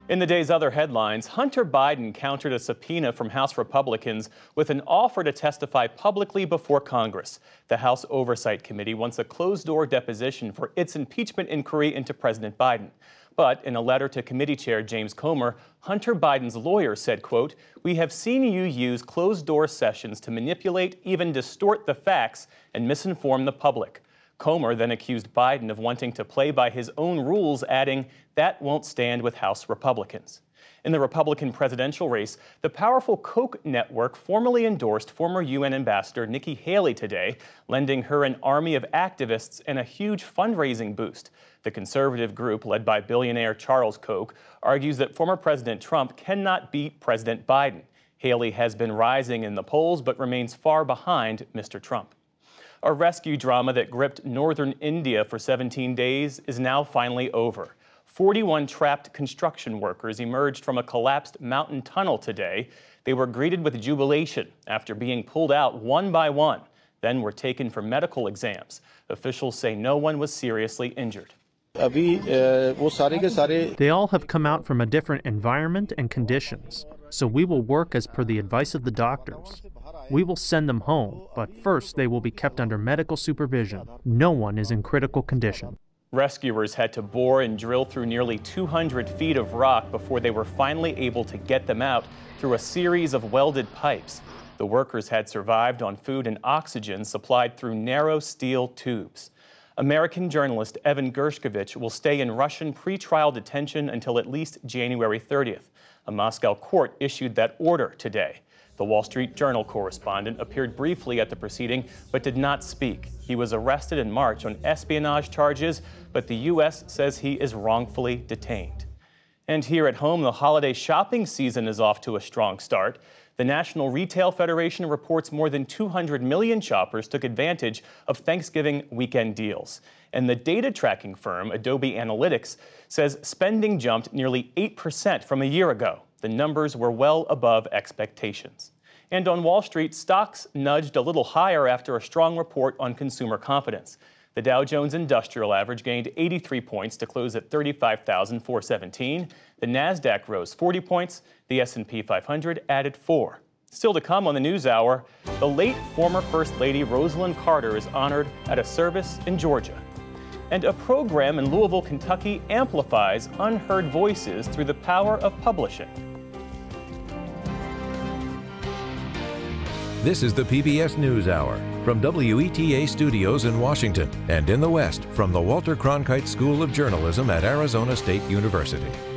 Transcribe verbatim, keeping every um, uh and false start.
In the day's other headlines, Hunter Biden countered a subpoena from House Republicans with an offer to testify publicly before Congress. The House Oversight Committee wants a closed-door deposition for its impeachment inquiry into President Biden. But in a letter to committee chair James Comer, Hunter Biden's lawyer said, quote, "We have seen you use closed-door sessions to manipulate, even distort the facts and misinform the public." Comer then accused Biden of wanting to play by his own rules, adding, "That won't stand with House Republicans." In the Republican presidential race, the powerful Koch network formally endorsed former U N Ambassador Nikki Haley today, lending her an army of activists and a huge fundraising boost. The conservative group, led by billionaire Charles Koch, argues that former President Trump cannot beat President Biden. Haley has been rising in the polls but remains far behind Mister Trump. A rescue drama that gripped northern India for seventeen days is now finally over. forty-one trapped construction workers emerged from a collapsed mountain tunnel today. They were greeted with jubilation after being pulled out one by one, then were taken for medical exams. Officials say no one was seriously injured. They all have come out from a different environment and conditions, so we will work as per the advice of the doctors. We will send them home, but first they will be kept under medical supervision. No one is in critical condition. Rescuers had to bore and drill through nearly two hundred feet of rock before they were finally able to get them out through a series of welded pipes. The workers had survived on food and oxygen supplied through narrow steel tubes. American journalist Evan Gershkovich will stay in Russian pretrial detention until at least January thirtieth. A Moscow court issued that order today. The Wall Street Journal correspondent appeared briefly at the proceeding but did not speak. He was arrested in March on espionage charges, but the U S says he is wrongfully detained. And here at home, the holiday shopping season is off to a strong start. The National Retail Federation reports more than two hundred million shoppers took advantage of Thanksgiving weekend deals. And the data tracking firm Adobe Analytics says spending jumped nearly eight percent from a year ago. The numbers were well above expectations. And on Wall Street, stocks nudged a little higher after a strong report on consumer confidence. The Dow Jones Industrial Average gained eighty-three points to close at thirty-five thousand four hundred seventeen. The Nasdaq rose forty points. The S and P five hundred added four. Still to come on the News Hour, the late former First Lady Rosalynn Carter is honored at a service in Georgia. And a program in Louisville, Kentucky amplifies unheard voices through the power of publishing. This is the P B S News Hour from W E T A Studios in Washington and in the West from the Walter Cronkite School of Journalism at Arizona State University.